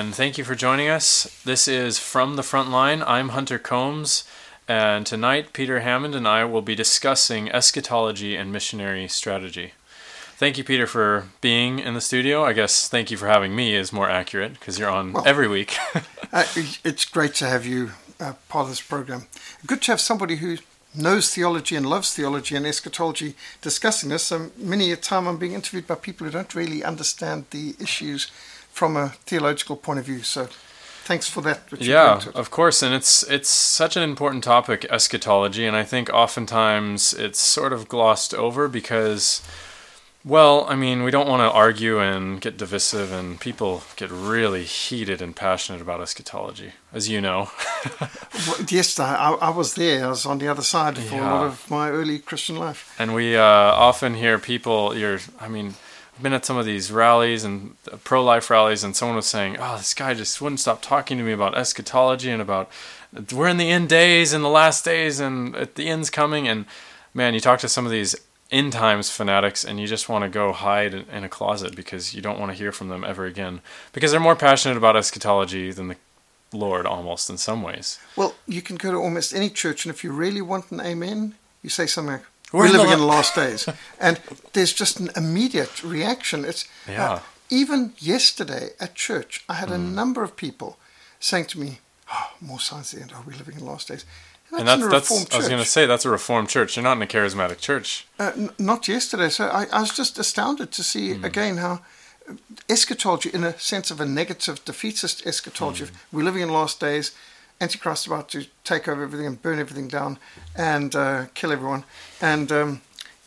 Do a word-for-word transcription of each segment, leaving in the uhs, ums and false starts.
and thank you for joining us. This is From the Front Line. I'm Hunter Combs, and tonight Peter Hammond and I will be discussing eschatology and missionary strategy. Thank you, Peter, for being in the studio. I guess thank you for having me is more accurate, because you're on well, every week. uh, it's great to have you uh, part of this program. Good to have somebody who knows theology and loves theology and eschatology discussing this. Um, many a time I'm being interviewed by people who don't really understand the issues from a theological point of view. So thanks for that. Yeah, of course. And it's it's such an important topic, eschatology. And I think oftentimes it's sort of glossed over because, well, I mean, we don't want to argue and get divisive, and people get really heated and passionate about eschatology, as you know. Well, yes, I, I was there. I was on the other side for yeah. a lot of my early Christian life. And we uh, often hear people, you're, I mean, I've been at some of these rallies and pro-life rallies, and someone was saying, oh, this guy just wouldn't stop talking to me about eschatology and about we're in the end days and the last days and the end's coming. And man, you talk to some of these end times fanatics and you just want to go hide in a closet because you don't want to hear from them ever again, because they're more passionate about eschatology than the Lord, almost, in some ways. Well, you can go to almost any church, and if you really want an amen, you say something like, we're, we're living the in the last days. And there's just an immediate reaction. It's yeah. uh, even yesterday at church, I had mm. a number of people saying to me, oh, more signs at the end, are we living in the last days? And that's, and that's, that's I was going to say, that's a Reformed church. You're not in a charismatic church. Uh, n- not yesterday. So I, I was just astounded to see, mm. again, how eschatology, in a sense of a negative, defeatist eschatology, mm. we're living in the last days, Antichrist about to take over everything and burn everything down and uh, kill everyone. And um,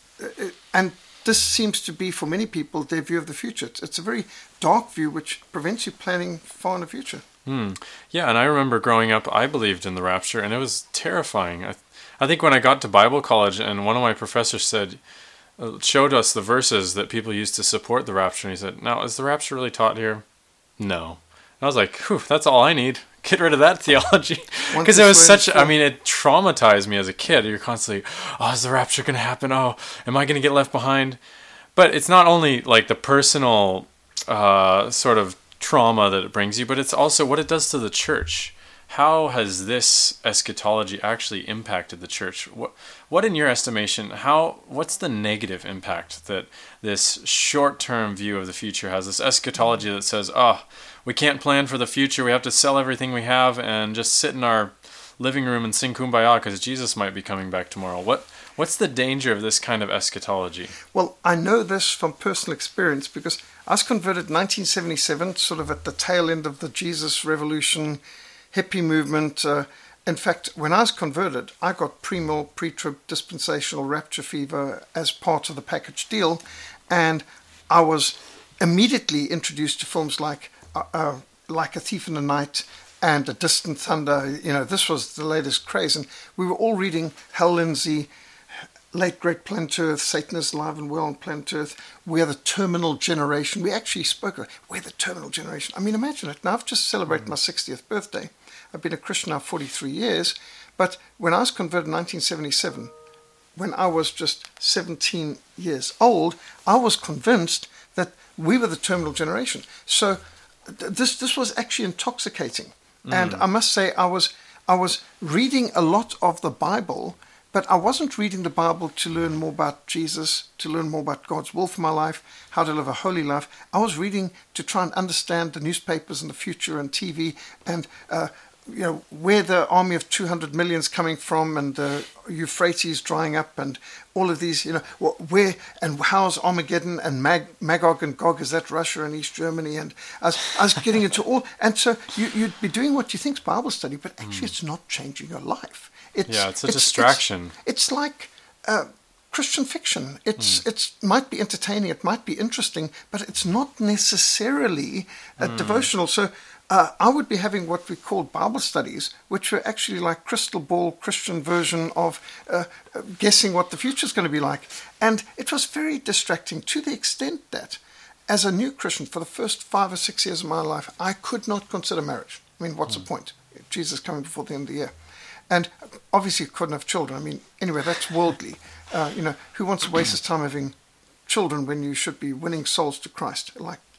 and this seems to be, for many people, their view of the future. It's, it's a very dark view which prevents you planning far in the future. Hmm. Yeah, and I remember growing up, I believed in the rapture, and it was terrifying. I, I think when I got to Bible college, and one of my professors said, uh, showed us the verses that people used to support the rapture, and he said, now, is the rapture really taught here? No. And I was like, whew, that's all I need. Get rid of that theology. Because it was such, I mean, it traumatized me as a kid. You're constantly, oh, is the rapture going to happen? Oh, am I going to get left behind? But it's not only like the personal uh, sort of trauma that it brings you, but it's also what it does to the church. How has this eschatology actually impacted the church? What, what in your estimation, how, what's the negative impact that this short-term view of the future has? This eschatology that says, oh, we can't plan for the future, we have to sell everything we have and just sit in our living room and sing Kumbaya because Jesus might be coming back tomorrow. What What's the danger of this kind of eschatology? Well, I know this from personal experience because I was converted in nineteen seventy-seven, sort of at the tail end of the Jesus Revolution, hippie movement. Uh, in fact, when I was converted, I got premill, pre-trib, dispensational rapture fever as part of the package deal, and I was immediately introduced to films like uh, uh, like A Thief in the Night and A Distant Thunder. You know, this was the latest craze, and we were all reading Hal Lindsey, Late Great Planet Earth, Satan is Alive and Well on Planet Earth, We're the Terminal Generation. We actually spoke of, we're the terminal generation. I mean, imagine it. Now, I've just celebrated mm. my sixtieth birthday. I've been a Christian now forty-three years, but when I was converted in nineteen seventy-seven, when I was just seventeen years old, I was convinced that we were the terminal generation. So th- this this was actually intoxicating. Mm. And I must say, I was I was reading a lot of the Bible, but I wasn't reading the Bible to learn more about Jesus, to learn more about God's will for my life, how to live a holy life. I was reading to try and understand the newspapers and the future and T V and uh, you know, where the army of two hundred million is coming from, and uh, Euphrates drying up, and all of these, you know, where and how's Armageddon and Mag, Magog and Gog, is that Russia and East Germany? And I was, I was getting into all, and so you, you'd be doing what you think is Bible study, but actually mm. it's not changing your life. It's, yeah, it's a it's, distraction. It's, it's like uh, Christian fiction. It's mm. it's might be entertaining, it might be interesting, but it's not necessarily uh, mm. devotional. So uh, I would be having what we call Bible studies, which were actually like crystal ball Christian version of uh, guessing what the future is going to be like. And it was very distracting to the extent that as a new Christian, for the first five or six years of my life, I could not consider marriage. I mean, what's mm. the point? Jesus coming before the end of the year. And obviously couldn't have children. I mean, anyway, that's worldly. Uh, you know, who wants to waste his time having children when you should be winning souls to Christ, like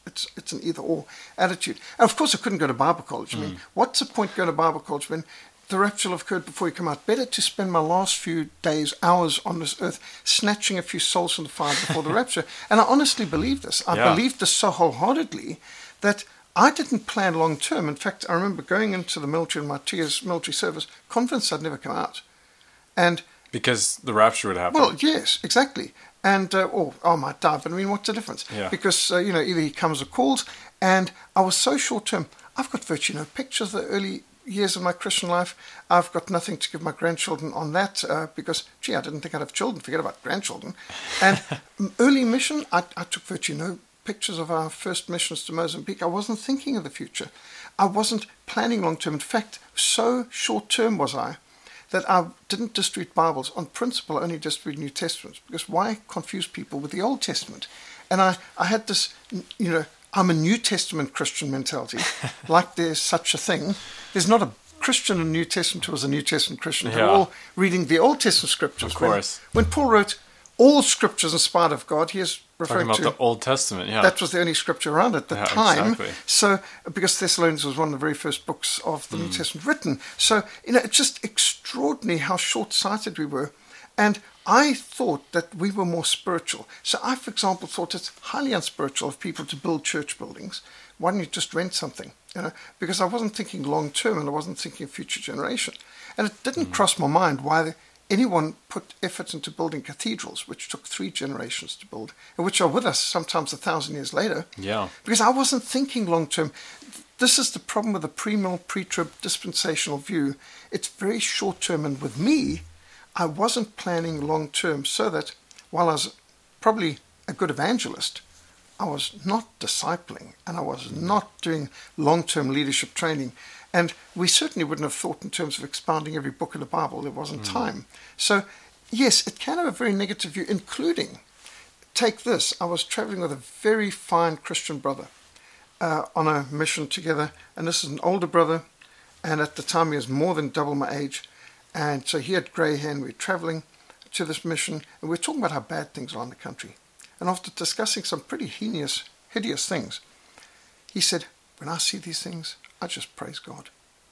it's it's an either-or attitude. And of course, I couldn't go to Bible college. I mean, mm. what's the point going to Bible college when the rapture will have occurred before you come out? Better to spend my last few days, hours on this earth, snatching a few souls from the fire before the rapture. And I honestly believe this. I yeah. believed this so wholeheartedly that I didn't plan long term. In fact, I remember going into the military in my two years military service, convinced I'd never come out. And because the rapture would happen. Well, yes, exactly. And, uh, or oh, I might die, but I mean, what's the difference? Yeah. Because, uh, you know, either he comes or calls. And I was so short term. I've got virtually no pictures of the early years of my Christian life. I've got nothing to give my grandchildren on that uh, because, gee, I didn't think I'd have children. Forget about grandchildren. And early mission, I, I took virtually no pictures of our first missions to Mozambique. I wasn't thinking of the future. I wasn't planning long term. In fact, so short term was I that I didn't distribute Bibles. On principle, I only distributed New Testaments, because why confuse people with the Old Testament? And I, I had this, you know, I'm a New Testament Christian mentality, like there's such a thing. There's not a Christian in the New Testament who was a New Testament Christian. Yeah. They're all reading the Old Testament scriptures. Of course. When, when Paul wrote all scriptures inspired of God, he is referring Talking about to the Old Testament, yeah. That was the only scripture around at the yeah, time. Exactly. So, because Thessalonians was one of the very first books of the mm. New Testament written. So, you know, it's just extraordinary how short-sighted we were. And I thought that we were more spiritual. So I, for example, thought it's highly unspiritual of people to build church buildings. Why don't you just rent something? You know, because I wasn't thinking long-term and I wasn't thinking of future generation. And it didn't mm. cross my mind why the, anyone put effort into building cathedrals, which took three generations to build, and which are with us sometimes a thousand years later. Yeah. Because I wasn't thinking long-term. This is the problem with the pre-mill, pre-trib dispensational view. It's very short-term, and with me, I wasn't planning long-term, so that while I was probably a good evangelist, I was not discipling, and I was not doing long-term leadership training. And we certainly wouldn't have thought in terms of expounding every book in the Bible. There wasn't mm. time. So, yes, it can have a very negative view, including, take this, I was traveling with a very fine Christian brother uh, on a mission together, and this is an older brother, and at the time he was more than double my age, and so he had grey hair, and we were traveling to this mission, and we were talking about how bad things are in the country. And after discussing some pretty heinous, hideous things, he said, when I see these things, I just praise God.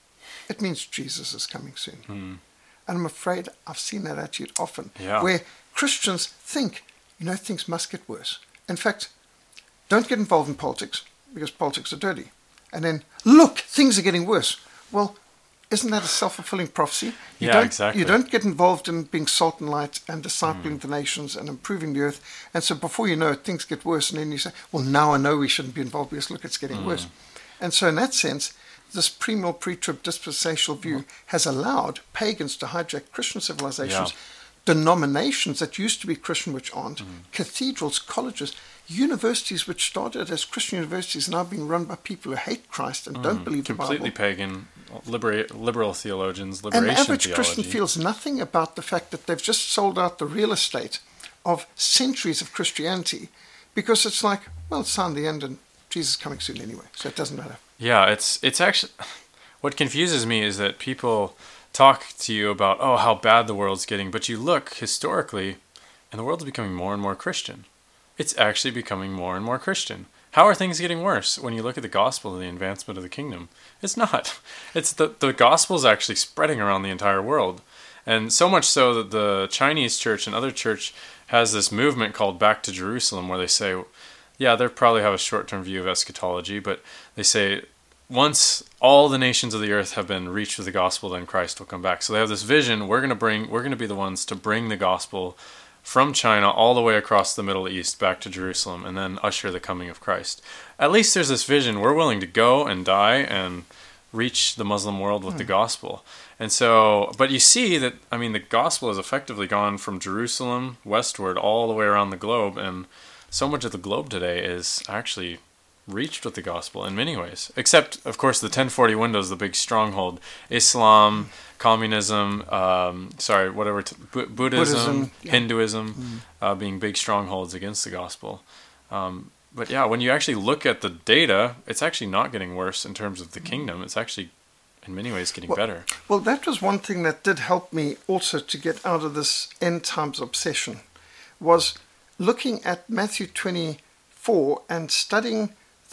It means Jesus is coming soon. Mm. And I'm afraid I've seen that attitude often, yeah. where Christians think, you know, things must get worse. In fact, don't get involved in politics, because politics are dirty. And then, look, things are getting worse. Well, isn't that a self-fulfilling prophecy? You yeah, don't, exactly. You don't get involved in being salt and light and discipling mm. the nations and improving the earth. And so before you know it, things get worse. And then you say, well, now I know we shouldn't be involved because, look, it's getting mm. worse. And so in that sense, this pre-mill, pre-trib dispensational view mm. has allowed pagans to hijack Christian civilizations, yeah. denominations that used to be Christian which aren't, mm. cathedrals, colleges, universities which started as Christian universities are now being run by people who hate Christ and mm. don't believe the Bible. Completely pagan, libera- liberal theologians, liberation theology. An average theology. Christian feels nothing about the fact that they've just sold out the real estate of centuries of Christianity, because it's like, well, it's on the end and Jesus is coming soon anyway, so it doesn't matter. Yeah, it's it's actually, what confuses me is that people talk to you about, oh, how bad the world's getting, but you look historically, and the world's becoming more and more Christian. It's actually becoming more and more Christian. How are things getting worse when you look at the gospel and the advancement of the kingdom? It's not. It's the, the gospel is actually spreading around the entire world. And so much so that the Chinese church and other church has this movement called Back to Jerusalem, where they say, yeah, they probably have a short-term view of eschatology, but they say once all the nations of the earth have been reached with the gospel, then Christ will come back. So they have this vision, we're going to bring, we're going to be the ones to bring the gospel from China all the way across the Middle East back to Jerusalem and then usher the coming of Christ. At least there's this vision, we're willing to go and die and reach the Muslim world with mm. the gospel. And so, but you see that, I mean, the gospel has effectively gone from Jerusalem westward all the way around the globe, and so much of the globe today is actually reached with the gospel in many ways. Except, of course, the ten forty windows, the big stronghold. Islam, communism, um, sorry, whatever, t- B- Buddhism, Buddhism yeah. Hinduism, mm. uh, being big strongholds against the gospel. Um, but yeah, when you actually look at the data, it's actually not getting worse in terms of the kingdom. It's actually, in many ways, getting well, better. Well, that was one thing that did help me also to get out of this end times obsession, was looking at Matthew twenty-four and studying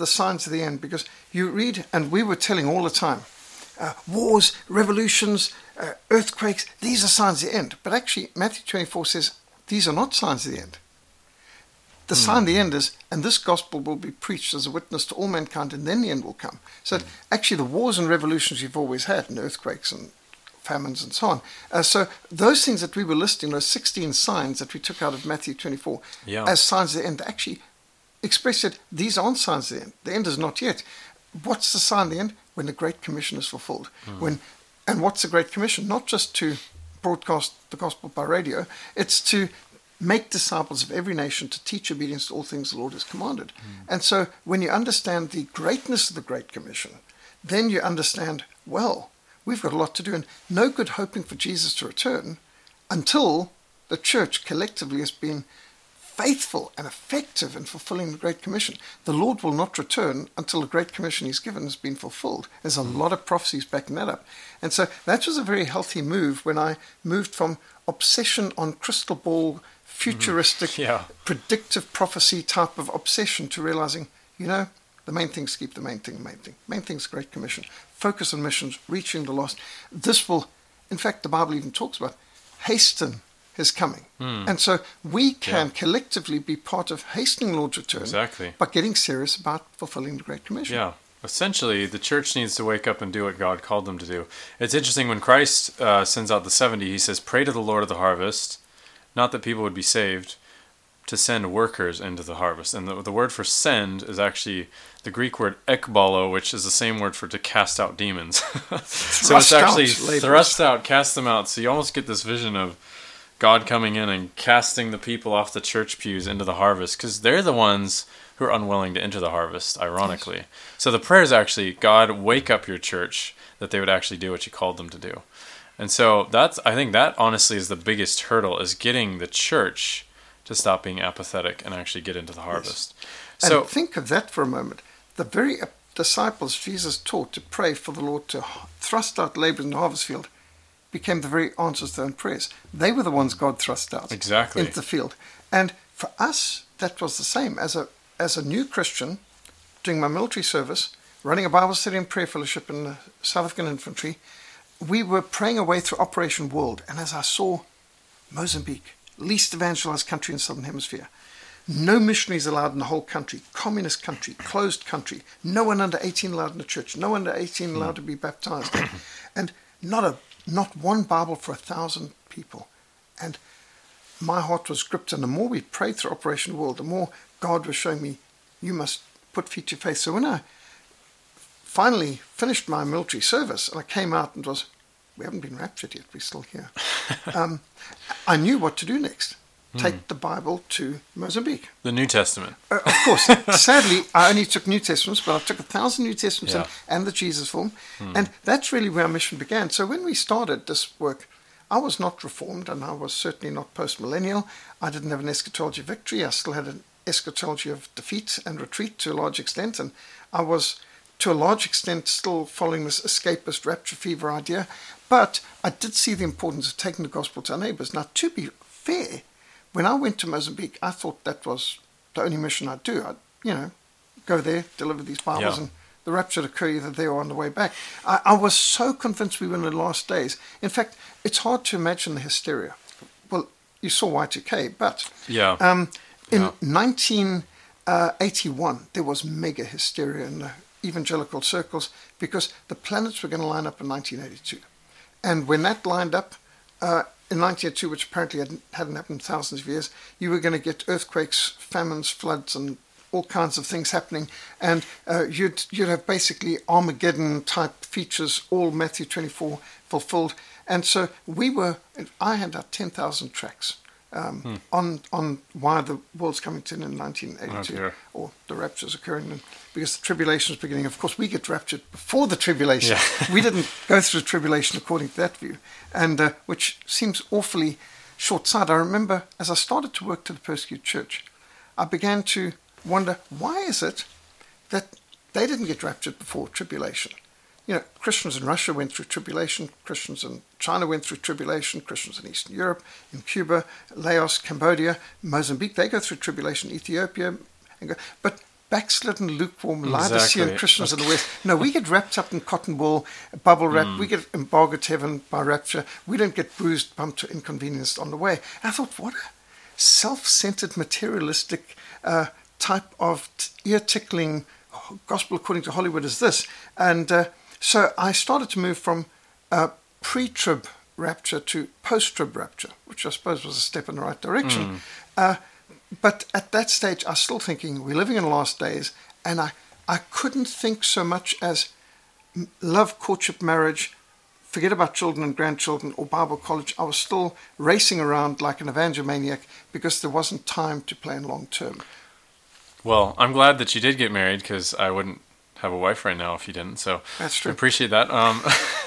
the signs of the end, because you read, and we were telling all the time, uh, wars, revolutions, uh, earthquakes, these are signs of the end. But actually, Matthew twenty-four says, these are not signs of the end. The mm. sign of the end is, and this gospel will be preached as a witness to all mankind, and then the end will come. So mm. actually, the wars and revolutions you've always had, and earthquakes and famines and so on. Uh, so those things that we were listing, those sixteen signs that we took out of Matthew twenty-four yeah. as signs of the end, actually expressed it, these aren't signs of the end. The end is not yet. What's the sign of the end? When the Great Commission is fulfilled. Mm. When, and what's the Great Commission? Not just to broadcast the gospel by radio, it's to make disciples of every nation, to teach obedience to all things the Lord has commanded. Mm. And so when you understand the greatness of the Great Commission, then you understand, well, we've got a lot to do, and no good hoping for Jesus to return until the church collectively has been faithful and effective in fulfilling the Great Commission. The Lord will not return until the Great Commission he's given has been fulfilled. There's a lot of prophecies backing that up. And so that was a very healthy move when I moved from obsession on crystal ball, futuristic, mm. yeah. predictive prophecy type of obsession to realizing, you know, the main thing is keep the main thing the main thing. Main thing is the Great Commission. Focus on missions, reaching the lost. This will, in fact, the Bible even talks about hasten his coming. Mm. And so we can yeah. collectively be part of hastening Lord's return exactly. by getting serious about fulfilling the Great Commission. Yeah. Essentially, the church needs to wake up and do what God called them to do. It's interesting, when Christ uh, sends out the seventy, he says, pray to the Lord of the harvest, not that people would be saved, to send workers into the harvest. And the, the word for send is actually the Greek word ekbalo, which is the same word for to cast out demons. So it's actually out thrust out, cast them out. So you almost get this vision of God coming in and casting the people off the church pews into the harvest, because they're the ones who are unwilling to enter the harvest, ironically. Yes. So the prayer is actually, God, wake up your church, that they would actually do what you called them to do. And so that's, I think that honestly is the biggest hurdle, is getting the church to stop being apathetic and actually get into the harvest. Yes. So and think of that for a moment. The very disciples Jesus taught to pray for the Lord to thrust out labor in the harvest field became the very answers to their own prayers. They were the ones God thrust out exactly. into the field. And for us, that was the same. As a as a new Christian, doing my military service, running a Bible study and prayer fellowship in the South African Infantry, we were praying away through Operation World. And as I saw Mozambique, least evangelized country in the Southern Hemisphere, no missionaries allowed in the whole country, communist country, closed country, no one under eighteen allowed in the church, no one under eighteen allowed to be baptized, and not a not one Bible for a thousand people. And my heart was gripped, and the more we prayed through Operation World, the more God was showing me, you must put feet to faith. So when I finally finished my military service, and I came out and was, we haven't been raptured yet, we're still here. um, I knew what to do next. Take hmm. the Bible to Mozambique. The New Testament. Uh, of course. Sadly, I only took New Testaments, but I took a thousand New Testaments yeah. and, and the Jesus form. Hmm. And that's really where our mission began. So when we started this work, I was not reformed, and I was certainly not post-millennial. I didn't have an eschatology of victory. I still had an eschatology of defeat and retreat to a large extent. And I was, to a large extent, still following this escapist rapture fever idea. But I did see the importance of taking the gospel to our neighbors. Now, to be fair, when I went to Mozambique, I thought that was the only mission I'd do. I'd, you know, go there, deliver these Bibles, yeah. and the rapture would occur either there or on the way back. I, I was so convinced we were in the last days. In fact, it's hard to imagine the hysteria. Well, you saw Y two K, but yeah. um, in yeah. nineteen eighty-one, there was mega hysteria in the evangelical circles because the planets were going to line up in nineteen eighty-two. And when that lined up, uh, in nineteen eighty-two, which apparently hadn't, hadn't happened in thousands of years, you were going to get earthquakes, famines, floods, and all kinds of things happening. And uh, you'd you'd have basically Armageddon-type features, all Matthew twenty-four fulfilled. And so we were, I had out ten thousand tracks um, hmm. on on why the world's coming to an end in nineteen eighty-two, oh, or the rapture's occurring, because the tribulation is beginning. Of course, we get raptured before the tribulation. Yeah. We didn't go through the tribulation according to that view, and uh, which seems awfully short-sighted. I remember as I started to work to the persecuted church, I began to wonder, why is it that they didn't get raptured before tribulation? You know, Christians in Russia went through tribulation, Christians in China went through tribulation, Christians in Eastern Europe, in Cuba, Laos, Cambodia, Mozambique, they go through tribulation, Ethiopia, and go, but backslidden, lukewarm, Exactly. Laodicean Christians in the West. No, we get wrapped up in cotton wool, bubble wrap. Mm. We get embargoed to heaven by rapture. We don't get bruised, bumped, or inconvenienced on the way. And I thought, what a self-centered, materialistic uh, type of t- ear-tickling gospel according to Hollywood is this. And uh, so I started to move from uh, pre-trib rapture to post-trib rapture, which I suppose was a step in the right direction. Mm. Uh, but at that stage, I was still thinking, we're living in the last days, and I, I couldn't think so much as love, courtship, marriage, forget about children and grandchildren or Bible college. I was still racing around like an evangelomaniac because there wasn't time to plan long term. Well, I'm glad that you did get married, because I wouldn't have a wife right now if you didn't. So That's true. I appreciate that. Um,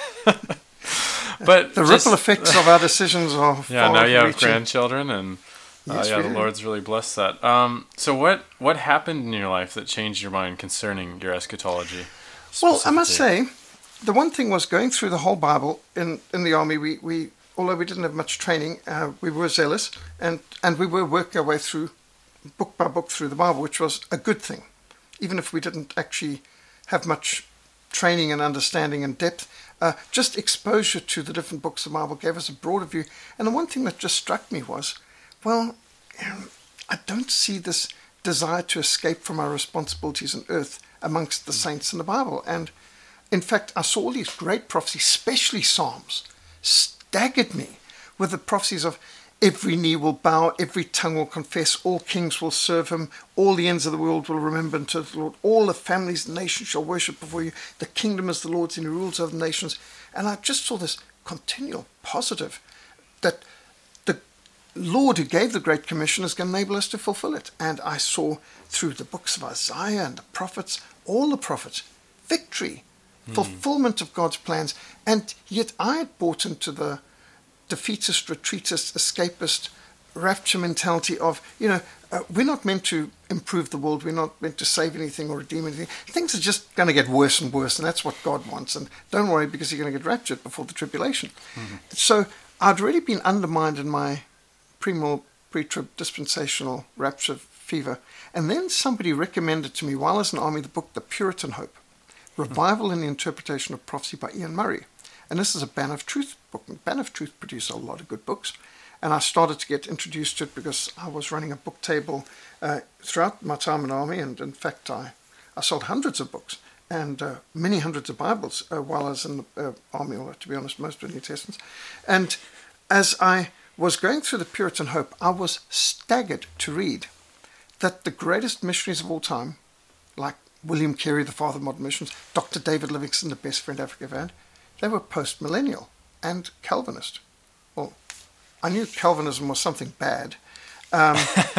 but the just, ripple effects of our decisions are yeah. far Now you have reaching. grandchildren, and uh, Yes, yeah, we the do. Lord's really blessed that. Um, so what what happened in your life that changed your mind concerning your eschatology? Well, I must specifically? say, the one thing was going through the whole Bible in, in the army. We, we although we didn't have much training, uh, we were zealous, and, and we were working our way through book by book through the Bible, which was a good thing, even if we didn't actually have much training and understanding and depth. Uh, just exposure to the different books of the Bible gave us a broader view. And the one thing that just struck me was, well, um, I don't see this desire to escape from our responsibilities on earth amongst the saints in the Bible. And in fact, I saw all these great prophecies, especially Psalms, staggered me with the prophecies of every knee will bow, every tongue will confess, all kings will serve him, all the ends of the world will remember unto the Lord, all the families and nations shall worship before you, the kingdom is the Lord's and he rules over the nations. And I just saw this continual positive that the Lord who gave the Great Commission is going to enable us to fulfill it. And I saw through the books of Isaiah and the prophets, all the prophets, victory, mm. fulfillment of God's plans. And yet I had bought into the defeatist, retreatist, escapist, rapture mentality of, you know, uh, we're not meant to improve the world. We're not meant to save anything or redeem anything. Things are just going to get worse and worse, and that's what God wants. And don't worry, because you're going to get raptured before the tribulation. Mm-hmm. So I'd already been undermined in my premill, pre-trib, dispensational rapture fever. And then somebody recommended to me, while I was in the army, the book The Puritan Hope, Revival in the Interpretation of Prophecy by Ian Murray. And this is a Ban of Truth book. And Ban of Truth produced a lot of good books. And I started to get introduced to it because I was running a book table uh, throughout my time in the army. And in fact, I, I sold hundreds of books and uh, many hundreds of Bibles uh, while I was in the uh, army, or to be honest, most of the New Testaments. And as I was going through the Puritan Hope, I was staggered to read that the greatest missionaries of all time, like William Carey, the father of modern missions, Doctor David Livingstone, the best friend Africa ever had, they were post-millennial and Calvinist. Well, I knew Calvinism was something bad. Um,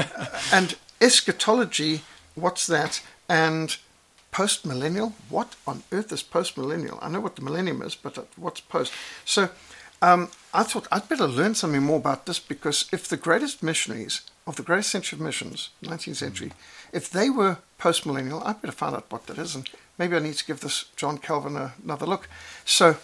and eschatology, what's that? And post-millennial? What on earth is post-millennial? I know what the millennium is, but what's post? So um, I thought I'd better learn something more about this, because if the greatest missionaries of the greatest century of missions, nineteenth century, if they were post-millennial, I better find out what that is, and maybe I need to give this John Calvin a, another look. So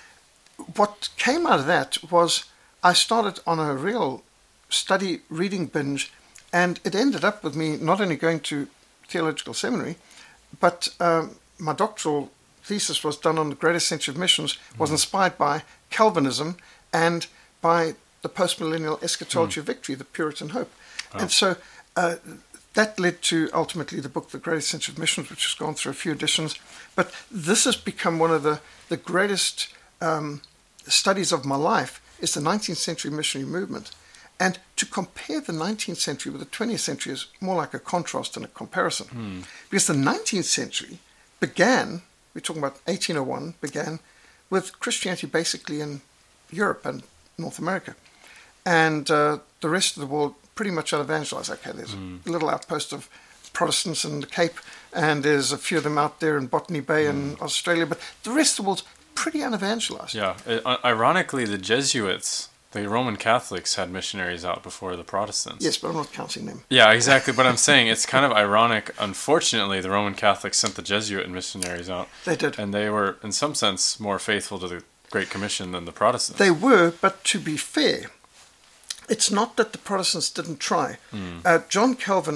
what came out of that was I started on a real study reading binge, and it ended up with me not only going to theological seminary, but um, my doctoral thesis was done on the greatest century of missions, was mm. inspired by Calvinism and by the post-millennial eschatology mm. of victory, the Puritan Hope. Oh. And so uh, that led to ultimately the book, The Greatest Century of Missions, which has gone through a few editions. But this has become one of the, the greatest um, studies of my life, is the nineteenth century missionary movement. And to compare the nineteenth century with the twentieth century is more like a contrast than a comparison. Mm. Because the nineteenth century began, we're talking about eighteen oh one, began with Christianity basically in Europe and North America. And uh, the rest of the world pretty much unevangelized. Okay, there's mm. a little outpost of Protestants in the Cape, and there's a few of them out there in Botany Bay mm. in Australia, but the rest of the world's pretty unevangelized. Yeah, it, ironically, the Jesuits, the Roman Catholics, had missionaries out before the Protestants. Yes, but I'm not counting them. Yeah, exactly. But I'm saying it's kind of ironic. Unfortunately, the Roman Catholics sent the Jesuit missionaries out. They did. And they were, in some sense, more faithful to the Great Commission than the Protestants. They were, but to be fair, it's not that the Protestants didn't try. Mm. Uh, John Calvin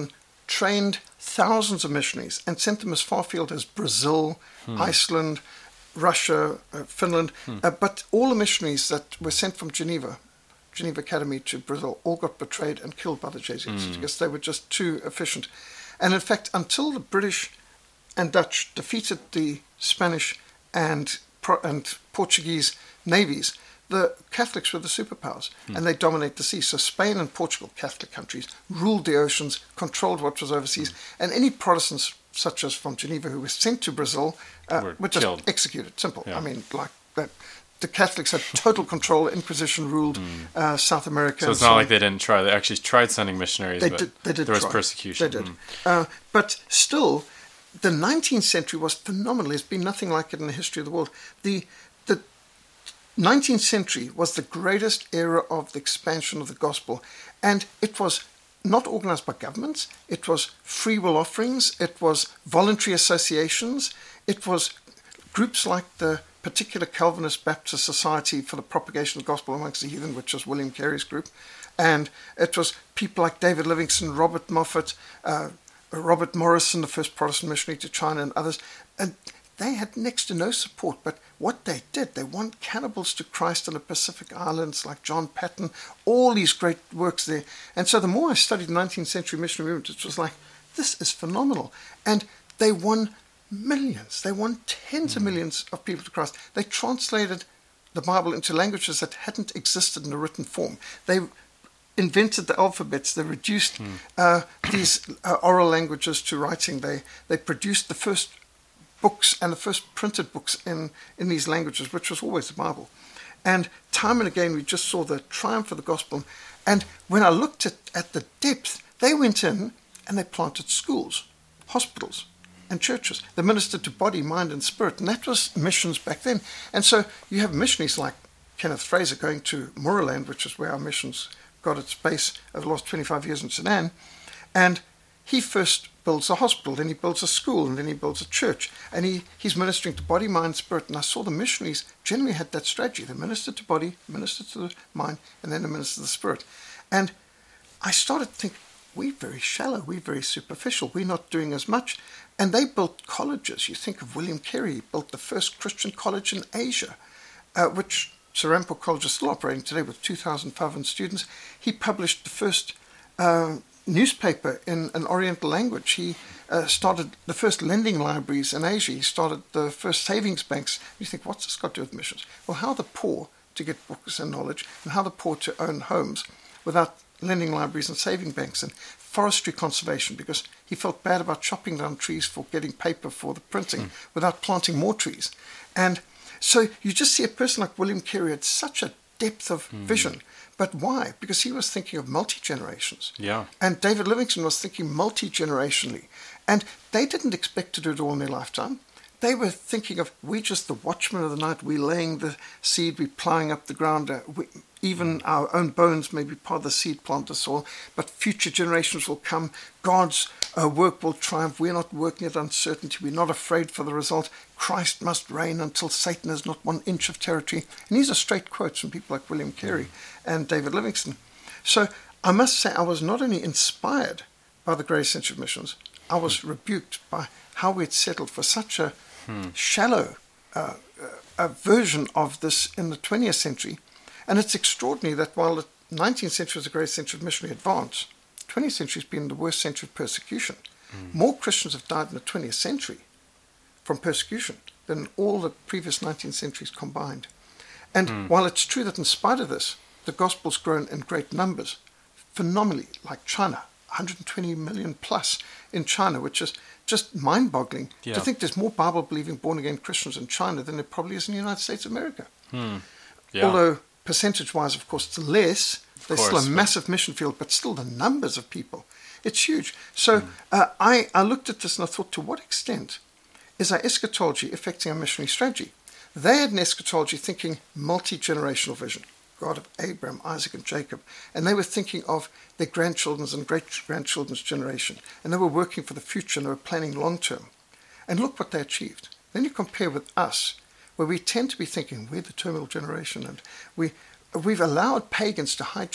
trained thousands of missionaries and sent them as far afield as Brazil, hmm. Iceland, Russia, uh, Finland. Hmm. Uh, but all the missionaries that were sent from Geneva, Geneva Academy to Brazil, all got betrayed and killed by the Jesuits hmm. because they were just too efficient. And in fact, until the British and Dutch defeated the Spanish and and Portuguese navies, the Catholics were the superpowers, hmm. and they dominate the sea. So Spain and Portugal, Catholic countries, ruled the oceans, controlled what was overseas, hmm. and any Protestants, such as from Geneva, who were sent to Brazil, uh, were, were just killed. Executed. Simple. Yeah. I mean, like that. The Catholics had total control. Inquisition ruled mm. uh, South America. So it's not so like they didn't try. They actually tried sending missionaries, they but did, they did there was try. persecution. They did. Mm. Uh, but still, the nineteenth century was phenomenal. There's been nothing like it in the history of the world. The the nineteenth century was the greatest era of the expansion of the gospel. And it was not organized by governments. It was free will offerings. It was voluntary associations. It was groups like the particular Calvinist Baptist Society for the Propagation of the Gospel amongst the Heathen, which was William Carey's group. And it was people like David Livingstone, Robert Moffat, uh, Robert Morrison, the first Protestant missionary to China, and others. And they had next to no support, but what they did, they won cannibals to Christ in the Pacific Islands, like John Patton, all these great works there. And so the more I studied nineteenth century missionary movement, it was like, this is phenomenal. And they won millions. They won tens mm. of millions of people to Christ. They translated the Bible into languages that hadn't existed in a written form. They invented the alphabets. They reduced mm. uh, these uh, oral languages to writing. They they produced the first books and the first printed books in, in these languages, which was always the Bible. And time and again, we just saw the triumph of the gospel. And when I looked at, at the depth, they went in and they planted schools, hospitals, and churches. They ministered to body, mind, and spirit. And that was missions back then. And so you have missionaries like Kenneth Fraser going to Moorland, which is where our missions got its base over the last twenty-five years in Sudan. And he first builds a hospital, then he builds a school, and then he builds a church. And he, he's ministering to body, mind, spirit. And I saw the missionaries generally had that strategy. They ministered to body, ministered to the mind, and then they ministered to the spirit. And I started to think, we're very shallow, we're very superficial, we're not doing as much. And they built colleges. You think of William Carey, he built the first Christian college in Asia, uh, which Serampore College is still operating today with two thousand five hundred students. He published the first uh, newspaper in an Oriental language. He uh, started the first lending libraries in Asia. He started the first savings banks. You think, what's this got to do with missions? Well, how are the poor to get books and knowledge, and how are the poor to own homes without lending libraries and saving banks, and forestry conservation, because he felt bad about chopping down trees for getting paper for the printing mm. without planting more trees. And so you just see a person like William Carey had such a depth of mm. vision. But why? Because he was thinking of multi-generations. Yeah. And David Livingstone was thinking multi-generationally. And they didn't expect to do it all in their lifetime. They were thinking of, we're just the watchmen of the night. We're laying the seed. We're plowing up the ground. Uh, we, even our own bones may be part of the seed plant, the soil. But future generations will come. God's uh, work will triumph. We're not working at uncertainty. We're not afraid for the result. Christ must reign until Satan has not one inch of territory. And these are straight quotes from people like William Carey and David Livingstone. So I must say I was not only inspired by the Great Century of Missions, I was rebuked by how we had settled for such a hmm. shallow uh, uh, version of this in the twentieth century. And it's extraordinary that while the nineteenth century was a great century of missionary advance, the twentieth century has been the worst century of persecution. Hmm. More Christians have died in the twentieth century from persecution than all the previous nineteenth centuries combined. And hmm. while it's true that in spite of this, the gospel's grown in great numbers, phenomenally, like China, one hundred twenty million plus in China, which is just mind-boggling yeah. to think there's more Bible-believing born-again Christians in China than there probably is in the United States of America. Hmm. Yeah. Although percentage-wise, of course, it's less. Of There's course, still a massive mission field, but still the numbers of people, it's huge. So hmm. uh, I, I looked at this and I thought, to what extent is our eschatology affecting our missionary strategy? They had an eschatology thinking multi-generational vision. God of Abraham, Isaac, and Jacob. And they were thinking of their grandchildren's and great-grandchildren's generation. And they were working for the future and they were planning long-term. And look what they achieved. Then you compare with us, where we tend to be thinking, we're the terminal generation. And we, we've allowed pagans to hijack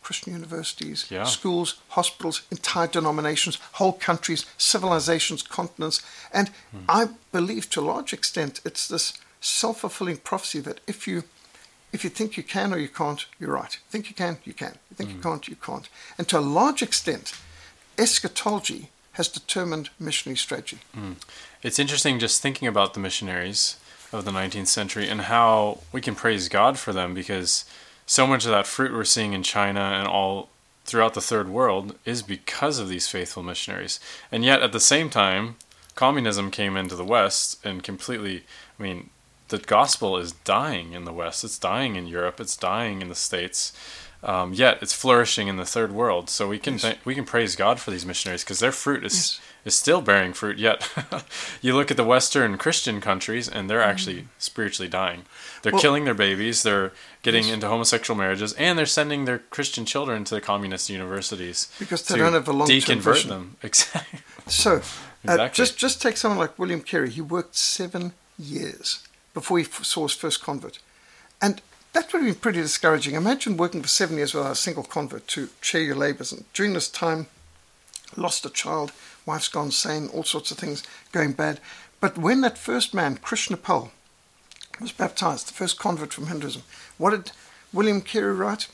Christian universities, Yeah. schools, hospitals, entire denominations, whole countries, civilizations, continents. And Hmm. I believe to a large extent it's this self-fulfilling prophecy that if you if you think you can or you can't, you're right. You think you can, you can. You think you can't, you can't. And to a large extent, eschatology has determined missionary strategy. It's interesting just thinking about the missionaries of the nineteenth century and how we can praise God for them, because so much of that fruit we're seeing in China and all throughout the third world is because of these faithful missionaries. And yet at the same time, communism came into the West and completely, I mean, the gospel is dying in the West. It's dying in Europe. It's dying in the States. Um, yet it's flourishing in the third world. So we can Yes. th- we can praise God for these missionaries because their fruit is Yes. is still bearing fruit. Yet you look at the Western Christian countries and they're actually spiritually dying. They're Well- killing their babies. They're getting Yes. into homosexual marriages, and they're sending their Christian children to the communist universities Because they to don't have a long-term deconvert vision. them. Exactly. So, uh, Exactly. just just take someone like William Carey. He worked seven years before he f- saw his first convert, and that would have been pretty discouraging. Imagine working for seven years without a single convert to share your labours, and during this time, lost a child, wife's gone sane, all sorts of things going bad. But when that first man, Krishnapal, was baptized, the first convert from Hinduism, what did William Carey write?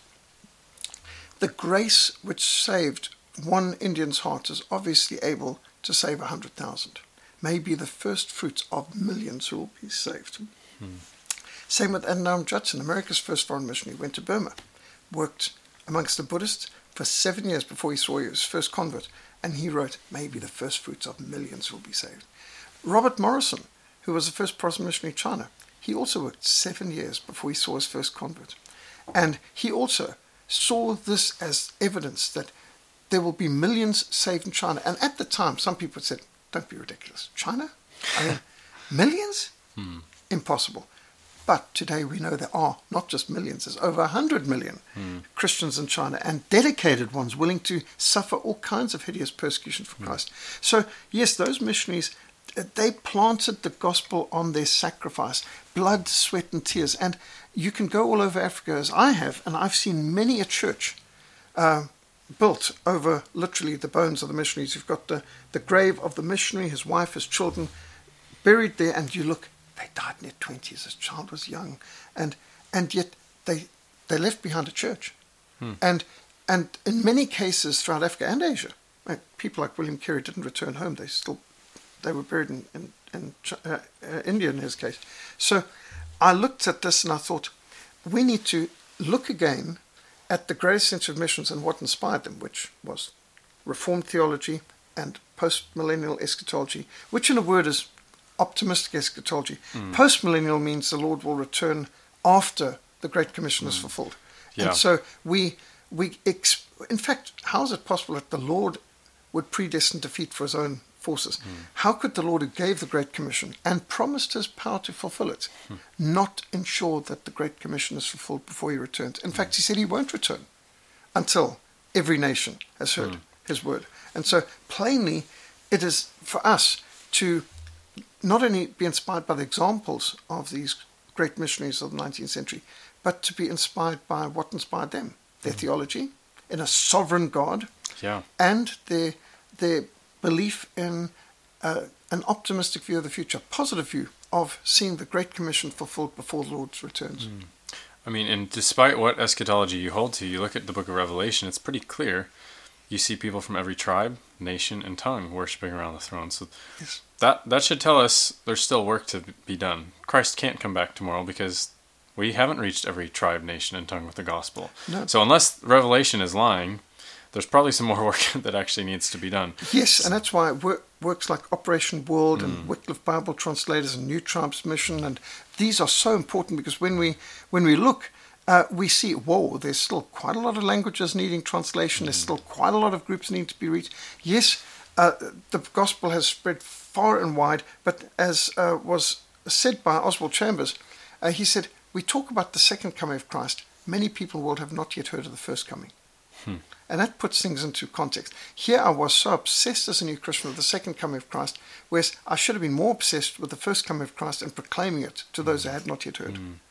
The grace which saved one Indian's heart is obviously able to save a hundred thousand. May be the first fruits of millions who will be saved. Hmm. Same with Adoniram Judson, America's first foreign missionary, went to Burma, worked amongst the Buddhists for seven years before he saw his first convert, and he wrote, may be the first fruits of millions who will be saved. Robert Morrison, who was the first Protestant missionary in China, he also worked seven years before he saw his first convert. And he also saw this as evidence that there will be millions saved in China. And at the time, some people said, don't be ridiculous. China? I mean, millions? Hmm. Impossible. But today we know there are not just millions, there's over one hundred million Hmm. Christians in China, and dedicated ones willing to suffer all kinds of hideous persecution for Christ. So, yes, those missionaries, they planted the gospel on their sacrifice, blood, sweat, and tears. And you can go all over Africa, as I have, and I've seen many a church uh, built over literally the bones of the missionaries. You've got the, the grave of the missionary, his wife, his children, buried there, and you look, they died in their twenties, his child was young, and and yet they they left behind a church. Hmm. And and in many cases throughout Africa and Asia, like people like William Carey didn't return home. They still they were buried in, in, in uh, uh, India in his case. So I looked at this and I thought, we need to look again at the greatest century of missions and what inspired them, which was Reformed theology and post-millennial eschatology, which in a word is optimistic eschatology. Mm. Post-millennial means the Lord will return after the Great Commission is fulfilled. Yeah. And so we, we ex- in fact, how is it possible that the Lord would predestine defeat for his own forces? Mm. How could the Lord who gave the Great Commission and promised his power to fulfill it Mm. not ensure that the Great Commission is fulfilled before he returns? In fact, he said he won't return until every nation has heard Mm. his word. And so plainly, it is for us to not only be inspired by the examples of these great missionaries of the nineteenth century, but to be inspired by what inspired them, their Mm. theology in a sovereign God, Yeah. and their their belief in uh, an optimistic view of the future, positive view of seeing the Great Commission fulfilled before the Lord returns. Mm. I mean, and despite what eschatology you hold to, you look at the book of Revelation, it's pretty clear. You see people from every tribe, nation, and tongue worshiping around the throne. So Yes. that that should tell us there's still work to be done. Christ can't come back tomorrow because we haven't reached every tribe, nation, and tongue with the gospel. No. So unless Revelation is lying, there's probably some more work that actually needs to be done. Yes, and that's why work, works like Operation World Mm. and Wycliffe Bible Translators and New Tribes Mission, and these are so important because when we when we look, uh, we see, whoa, there's still quite a lot of languages needing translation. There's still quite a lot of groups needing to be reached. Yes, uh, the gospel has spread far and wide, but as uh, was said by Oswald Chambers, uh, he said, we talk about the second coming of Christ. Many people in the world have not yet heard of the first coming. Hmm. And that puts things into context. Here I was so obsessed as a new Christian with the second coming of Christ, whereas I should have been more obsessed with the first coming of Christ and proclaiming it to those that had not yet heard. Mm.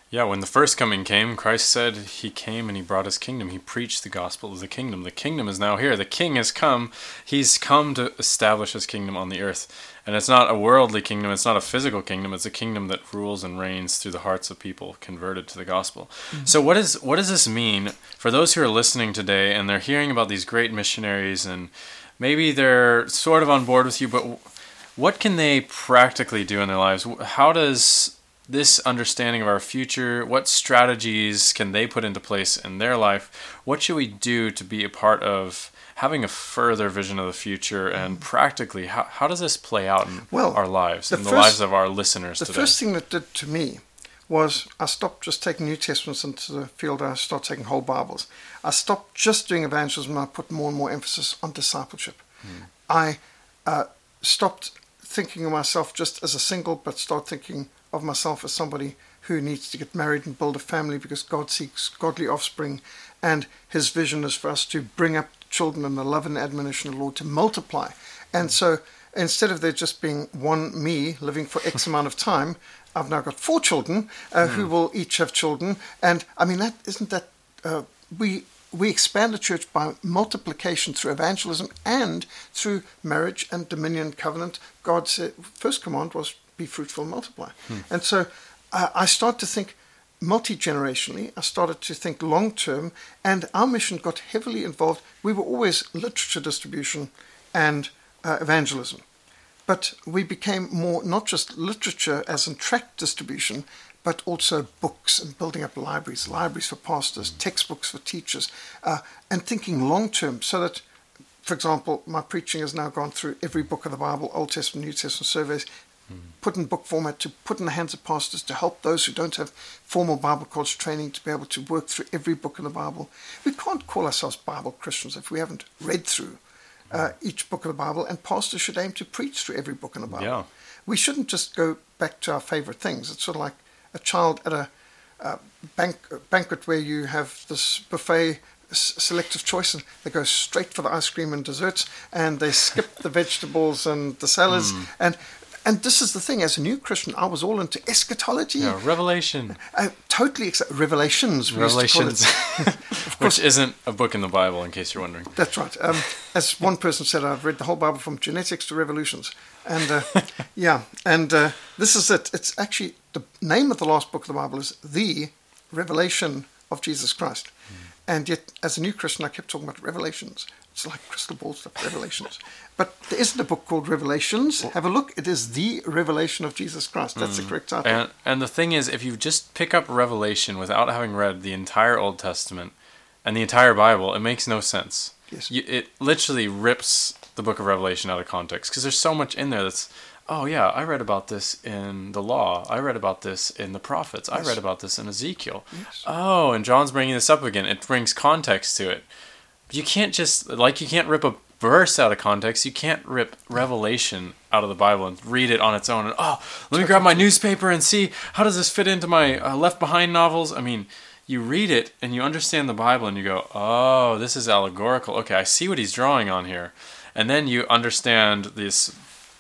Yeah, when the first coming came, Christ said he came and he brought his kingdom. He preached the gospel of the kingdom. The kingdom is now here. The king has come. He's come to establish his kingdom on the earth. And it's not a worldly kingdom. It's not a physical kingdom. It's a kingdom that rules and reigns through the hearts of people converted to the gospel. Mm-hmm. So what is what does this mean for those who are listening today and they're hearing about these great missionaries and maybe they're sort of on board with you, but what can they practically do in their lives? How does this understanding of our future, what strategies can they put into place in their life? What should we do to be a part of having a further vision of the future? And practically, how, how does this play out in well, our lives, the in first, the lives of our listeners the today? The first thing that did to me was I stopped just taking New Testaments into the field. I started taking whole Bibles. I stopped just doing evangelism. I put more and more emphasis on discipleship. Hmm. I uh, stopped thinking of myself just as a single, but started thinking of myself as somebody who needs to get married and build a family because God seeks godly offspring, and his vision is for us to bring up children in the love and admonition of the Lord, to multiply. And so instead of there just being one me living for X amount of time, I've now got four children uh, mm. who will each have children. And I mean, that isn't that uh, we we expand the church by multiplication through evangelism and through marriage and dominion covenant. God's first command was be fruitful and multiply. Hmm. And so uh, I started to think multi-generationally. I started to think long-term, and our mission got heavily involved. We were always literature distribution and uh, evangelism. But we became more not just literature as in tract distribution, but also books and building up libraries, libraries for pastors, textbooks for teachers, uh, and thinking long-term so that, for example, my preaching has now gone through every book of the Bible, Old Testament, New Testament surveys, put in book format to put in the hands of pastors to help those who don't have formal Bible college training to be able to work through every book in the Bible. We can't call ourselves Bible Christians if we haven't read through uh, each book of the Bible, and pastors should aim to preach through every book in the Bible. Yeah. We shouldn't just go back to our favorite things. It's sort of like a child at a uh, bank, uh, banquet where you have this buffet selective choice, and they go straight for the ice cream and desserts, and they skip the vegetables and the salads, mm. and And this is the thing, as a new Christian, I was all into eschatology. Yeah, Revelation. Uh, totally, ex- Revelations. We Revelations. Which isn't a book in the Bible, in case you're wondering. That's right. Um, as one person said, I've read the whole Bible from genetics to revolutions. And uh, yeah, and uh, this is it. It's actually, the name of the last book of the Bible is The Revelation of Jesus Christ. Mm. And yet, as a new Christian, I kept talking about Revelations. It's like crystal ball stuff, Revelations. But there isn't a book called Revelations. Have a look. It is The Revelation of Jesus Christ. That's mm. the correct title. And, and the thing is, if you just pick up Revelation without having read the entire Old Testament and the entire Bible, it makes no sense. Yes. You, it literally rips the book of Revelation out of context because there's so much in there that's, oh yeah, I read about this in the law. I read about this in the prophets. Yes. I read about this in Ezekiel. Yes. Oh, and John's bringing this up again. It brings context to it. You can't just, like you can't rip a verse out of context. You can't rip Revelation out of the Bible and read it on its own. And, oh, let me grab my newspaper and see, how does this fit into my uh, Left Behind novels? I mean, you read it and you understand the Bible and you go, oh, this is allegorical. Okay, I see what he's drawing on here. And then you understand this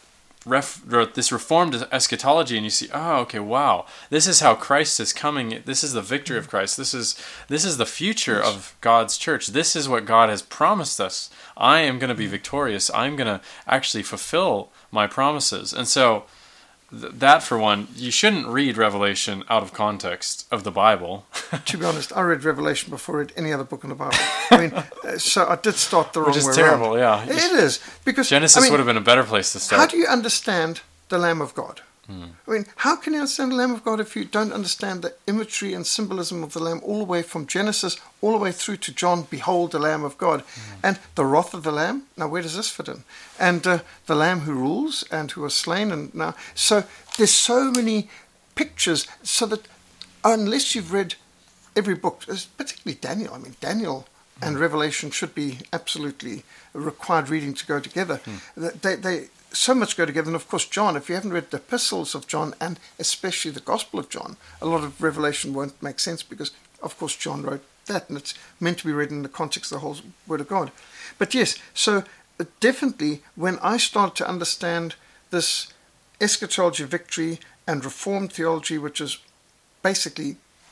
Ref, this reformed eschatology, and you see, oh, okay, wow, this is how Christ is coming. This is the victory of Christ. This is this is the future of God's church. This is what God has promised us. I am going to be victorious. I'm going to actually fulfill my promises. And so th- that, for one, you shouldn't read Revelation out of context of the Bible. To be honest, I read Revelation before I read any other book in the Bible. I mean, so I did start the wrong way around. Which is terrible, yeah. It is. Because Genesis I mean, would have been a better place to start. How do you understand the Lamb of God? Hmm. I mean, how can you understand the Lamb of God if you don't understand the imagery and symbolism of the Lamb all the way from Genesis all the way through to John, behold the Lamb of God. Hmm. And the wrath of the Lamb, now where does this fit in? And uh, the Lamb who rules and who was slain. And now, so there's so many pictures so that unless you've read every book, particularly Daniel, I mean, Daniel mm. and Revelation should be absolutely required reading to go together. Mm. They, they so much go together. And of course, John, if you haven't read the epistles of John and especially the Gospel of John, a lot of Revelation won't make sense because, of course, John wrote that and it's meant to be read in the context of the whole Word of God. But yes, so definitely when I started to understand this eschatology of victory and Reformed theology, which is basically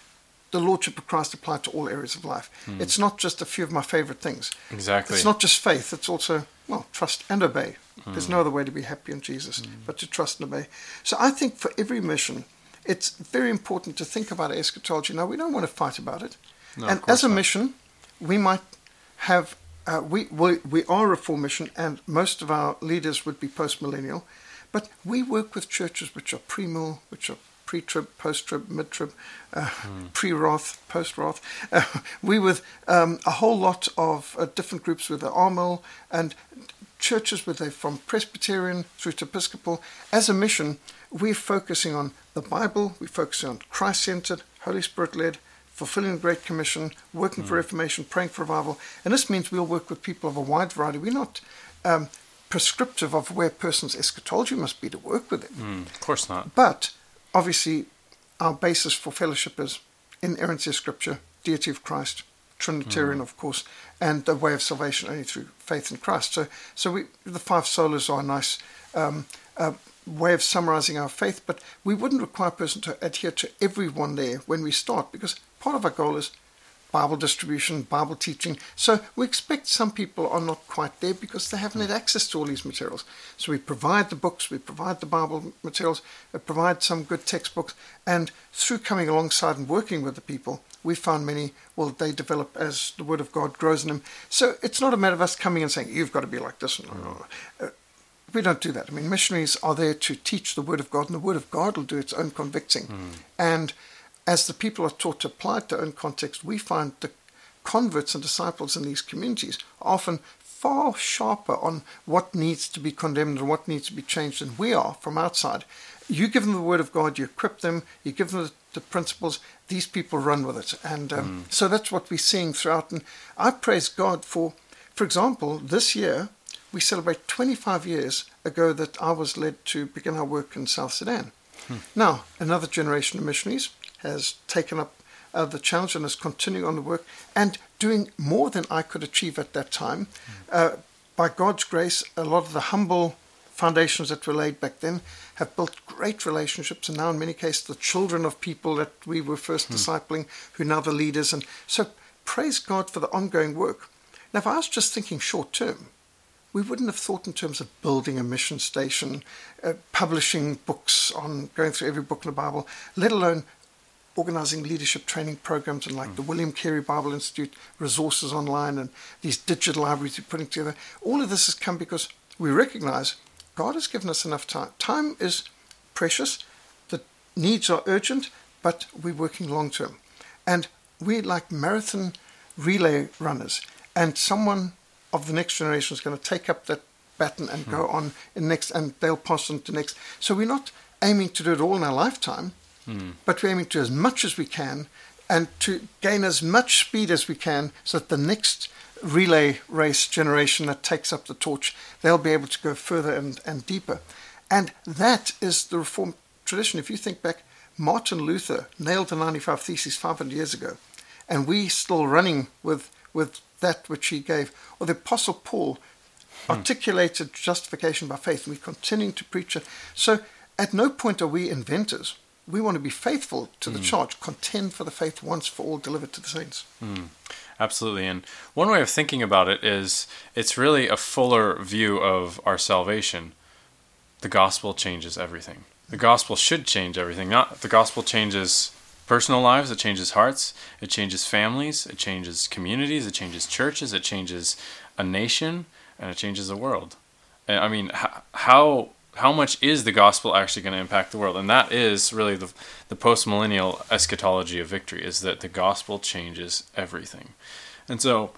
the Lordship of Christ applied to all areas of life. Mm. It's not just a few of my favorite things. Exactly. It's not just faith. It's also, well, trust and obey. Mm. There's no other way to be happy in Jesus mm. but to trust and obey. So I think for every mission, it's very important to think about eschatology. Now, we don't want to fight about it. No, and as a not. mission, we might have, uh, we, we, we are a Reformed mission, and most of our leaders would be post-millennial, but we work with churches which are pre-mill, which are pre-trib, post-trib, mid-trib, uh, mm. pre-wrath, post-wrath. Uh, we with um, a whole lot of uh, different groups with the R-mill and churches where they're from Presbyterian through to Episcopal. As a mission, we're focusing on the Bible, we're focusing on Christ-centered, Holy Spirit-led, fulfilling the Great Commission, working mm. for Reformation, praying for revival. And this means we'll work with people of a wide variety. We're not um, prescriptive of where a person's eschatology must be to work with them. Mm, of course not. But obviously, our basis for fellowship is inerrancy of Scripture, deity of Christ, Trinitarian, mm. of course, and the way of salvation only through faith in Christ. So, so we, the five solas are a nice um, uh, way of summarizing our faith, but we wouldn't require a person to adhere to every one there when we start, because part of our goal is Bible distribution, Bible teaching. So we expect some people are not quite there because they haven't had access to all these materials. So we provide the books, we provide the Bible materials, we provide some good textbooks, and through coming alongside and working with the people, we found many, well, they develop as the Word of God grows in them. So it's not a matter of us coming and saying, you've got to be like this. Mm. Uh, we don't do that. I mean, missionaries are there to teach the Word of God, and the Word of God will do its own convicting. Mm. And as the people are taught to apply it to their own context, we find the converts and disciples in these communities are often far sharper on what needs to be condemned and what needs to be changed than we are from outside. You give them the Word of God, you equip them, you give them the, the principles, these people run with it. And um, mm. so that's what we're seeing throughout. And I praise God for, for example, this year, we celebrate twenty-five years ago that I was led to begin our work in South Sudan. Hmm. Now, another generation of missionaries has taken up uh, the challenge and is continuing on the work and doing more than I could achieve at that time. Hmm. Uh, by God's grace, a lot of the humble foundations that were laid back then have built great relationships, and now in many cases the children of people that we were first hmm. discipling, who are now the leaders. And so praise God for the ongoing work. Now, if I was just thinking short term, we wouldn't have thought in terms of building a mission station, uh, publishing books on going through every book in the Bible, let alone organizing leadership training programs and like mm. the William Carey Bible Institute, resources online, and these digital libraries we're putting together. All of this has come because we recognize God has given us enough time. Time is precious. The needs are urgent, but we're working long term. And we're like marathon relay runners. And someone of the next generation is going to take up that baton and mm. go on in next, and they'll pass on to next. So we're not aiming to do it all in our lifetime, mm. but we're aiming to do as much as we can and to gain as much speed as we can so that the next relay race generation that takes up the torch, they'll be able to go further and, and deeper. And that is the Reformed tradition. If you think back, Martin Luther nailed the ninety-five Theses five hundred years ago, and we still running with with that which he gave. Or the Apostle Paul hmm. articulated justification by faith, and we're continuing to preach it. So at no point are we inventors. We want to be faithful to the mm. charge, contend for the faith once for all delivered to the saints. Mm. Absolutely. And one way of thinking about it is it's really a fuller view of our salvation. The gospel changes everything. The gospel should change everything. Not the gospel changes personal lives, it changes hearts, it changes families, it changes communities, it changes churches, it changes a nation, and it changes the world. And I mean, how how much is the gospel actually going to impact the world? And that is really the the post-millennial eschatology of victory, is that the gospel changes everything. And so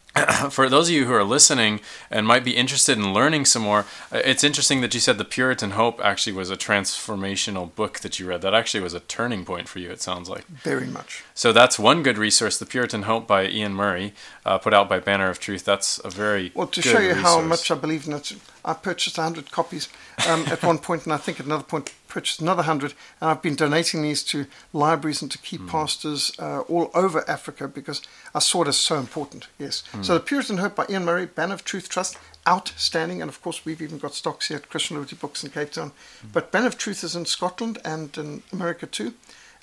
for those of you who are listening and might be interested in learning some more, it's interesting that you said the Puritan Hope actually was a transformational book that you read. That actually was a turning point for you, it sounds like. Very much. So that's one good resource, The Puritan Hope by Ian Murray, uh, put out by Banner of Truth. That's a very Well, to good show you resource. how much I believe in it, I purchased one hundred copies um, at one point, and I think at another point purchased another one hundred, and I've been donating these to libraries and to key mm. pastors uh, all over Africa because I saw it as so important, yes. Mm. So The Puritan Hope by Ian Murray, Banner of Truth Trust, outstanding, and of course we've even got stocks here at Christian Liberty Books in Cape Town. Mm. But Banner of Truth is in Scotland and in America too.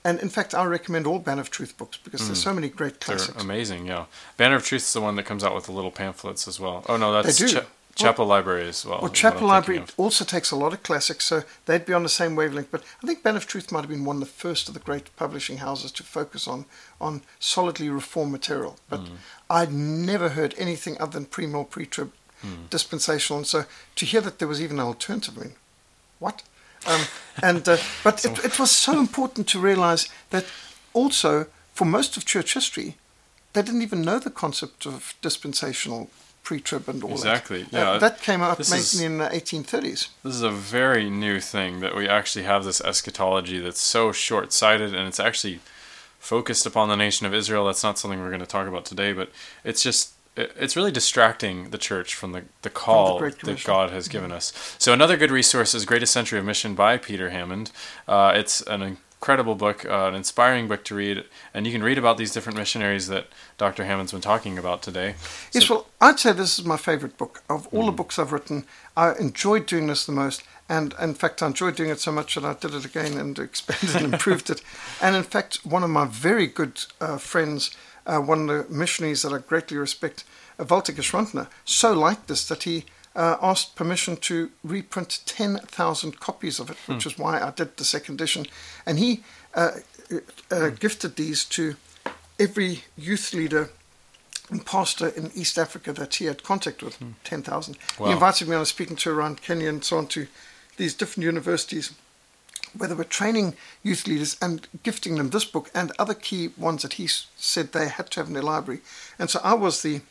And in fact, I recommend all Banner of Truth books because mm. there's so many great classics. They're amazing, yeah. Banner of Truth is the one that comes out with the little pamphlets as well. Oh, no, that's they do. Ch- Chapel well, Library as well. Well, Chapel Library also takes a lot of classics, so they'd be on the same wavelength. But I think Banner of Truth might have been one of the first of the great publishing houses to focus on, on solidly reformed material. But mm. I'd never heard anything other than pre-mill, pre-trib, mm. dispensational. And so to hear that there was even an alternative, I mean, what? Um, and uh, But it, it was so important to realize that also, for most of church history, they didn't even know the concept of dispensational pre-trib and all exactly. that. Exactly, yeah. Uh, that came out mainly is, in the eighteen thirties. This is a very new thing, that we actually have this eschatology that's so short-sighted, and it's actually focused upon the nation of Israel. That's not something we're going to talk about today, but it's just, it's really distracting the church from the, the call the that God has given mm-hmm. us. So another good resource is Greatest Century of Mission by Peter Hammond. Uh, it's an incredible book, uh, an inspiring book to read, and you can read about these different missionaries that Doctor Hammond's been talking about today. Yes, so, well, I'd say this is my favorite book. Of all mm. the books I've written, I enjoyed doing this the most, and in fact I enjoyed doing it so much that I did it again and expanded and improved it. And in fact, one of my very good uh, friends, uh, one of the missionaries that I greatly respect, uh, Walter Geschwantner, so liked this that he Uh, asked permission to reprint ten thousand copies of it, which mm. is why I did the second edition. And he uh, uh, gifted these to every youth leader and pastor in East Africa that he had contact with, mm. ten thousand. Wow. He invited me on a speaking tour around Kenya and so on to these different universities where they were training youth leaders and gifting them this book and other key ones that he said they had to have in their library. And so I was the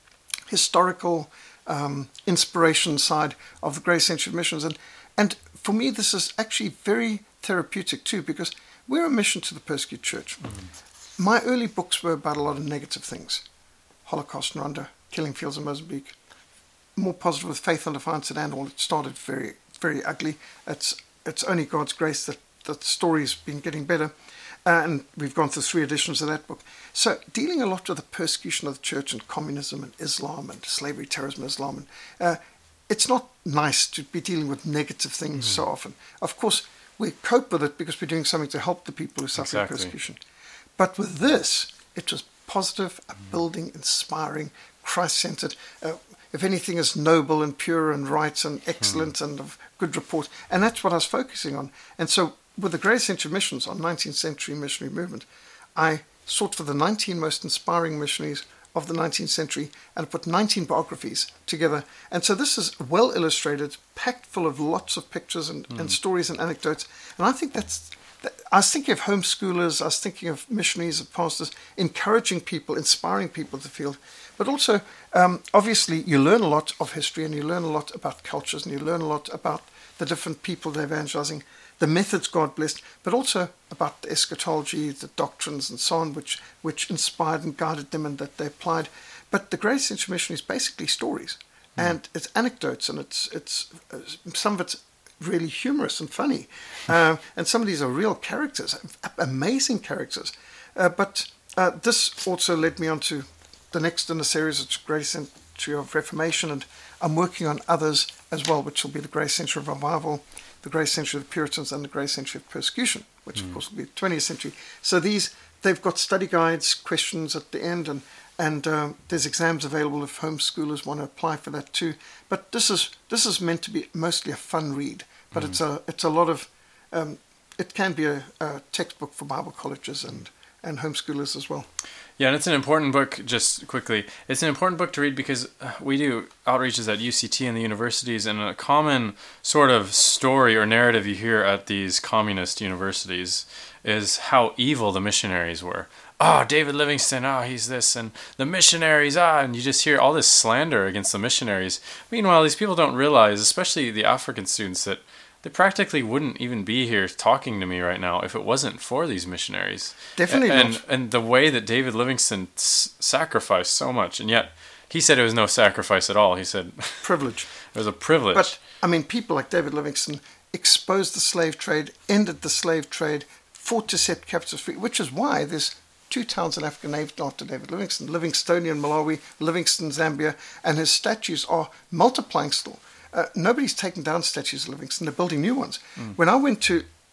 historical Um, inspiration side of the Grace Century of Missions. And, and for me, this is actually very therapeutic too, because we're a mission to the persecuted church. Mm. My early books were about a lot of negative things. Holocaust in Rwanda, killing fields in Mozambique. More positive with Faith and Defiance at Andal. It started very, very ugly. It's it's only God's grace that, that the story's been getting better. Uh, and we've gone through three editions of that book. So dealing a lot with the persecution of the church and communism and Islam and slavery, terrorism, Islam. And, uh, it's not nice to be dealing with negative things mm. so often. Of course, we cope with it because we're doing something to help the people who suffer exactly. persecution. But with this, it was positive, upbuilding, mm. inspiring, Christ-centered. Uh, if anything is noble and pure and right and excellent mm. and of good report. And that's what I was focusing on. And so with the Grace Century of Missions on nineteenth century missionary movement, I sought for the nineteen most inspiring missionaries of the nineteenth century and put nineteen biographies together. And so this is well illustrated, packed full of lots of pictures and, mm. and stories and anecdotes. And I think that's, that, I was thinking of homeschoolers, I was thinking of missionaries, of pastors, encouraging people, inspiring people to feel. But also, um, obviously, you learn a lot of history and you learn a lot about cultures and you learn a lot about the different people they're evangelizing, the methods God blessed, but also about the eschatology, the doctrines and so on, which which inspired and guided them and that they applied. But the Grace Century Mission is basically stories, mm. and it's anecdotes, and it's it's uh, some of it's really humorous and funny, uh, and some of these are real characters, amazing characters. Uh, but uh, this also led me on to the next in the series, it's Grace Century of Reformation, and I'm working on others as well, which will be the Grace Century of Revival, the Grace Century of the Puritans, and the Grace Century of Persecution, which mm. of course will be the twentieth century. So these, they've got study guides, questions at the end, and and um, there's exams available if homeschoolers want to apply for that too. But this is this is meant to be mostly a fun read, but mm. it's a it's a lot of, um, it can be a, a textbook for Bible colleges and, and homeschoolers as well. Yeah, and it's an important book, just quickly, it's an important book to read because we do outreaches at U C T and the universities, and a common sort of story or narrative you hear at these communist universities is how evil the missionaries were. Oh, David Livingstone, oh, he's this, and the missionaries, ah, and you just hear all this slander against the missionaries. Meanwhile, these people don't realize, especially the African students, that they practically wouldn't even be here talking to me right now if it wasn't for these missionaries. Definitely and, not. And the way that David Livingstone s- sacrificed so much, and yet he said it was no sacrifice at all. He said privilege. It was a privilege. But, I mean, people like David Livingstone exposed the slave trade, ended the slave trade, fought to set captives free, which is why there's two towns in Africa named after David Livingstone, Livingstonian Malawi, Livingstone Zambia, and his statues are multiplying still. Uh, nobody's taken down statues of Livingstone. They're building new ones. Mm. When I went to